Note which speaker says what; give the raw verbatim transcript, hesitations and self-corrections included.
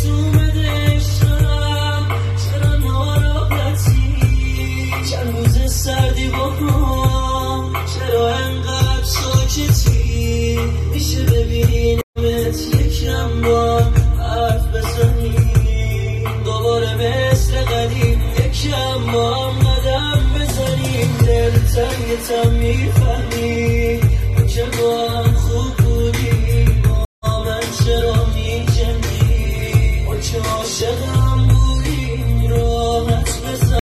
Speaker 1: اومده عشقم، چرا ناراحتی؟ چند روز سردی با هم، چرا انقدر ساکتی؟ میشه ببینمت یکم با حرف بزنیم، دوباره مثل قدیم یکم با هم قدم بزنیم. دل تنگتم میفهمی،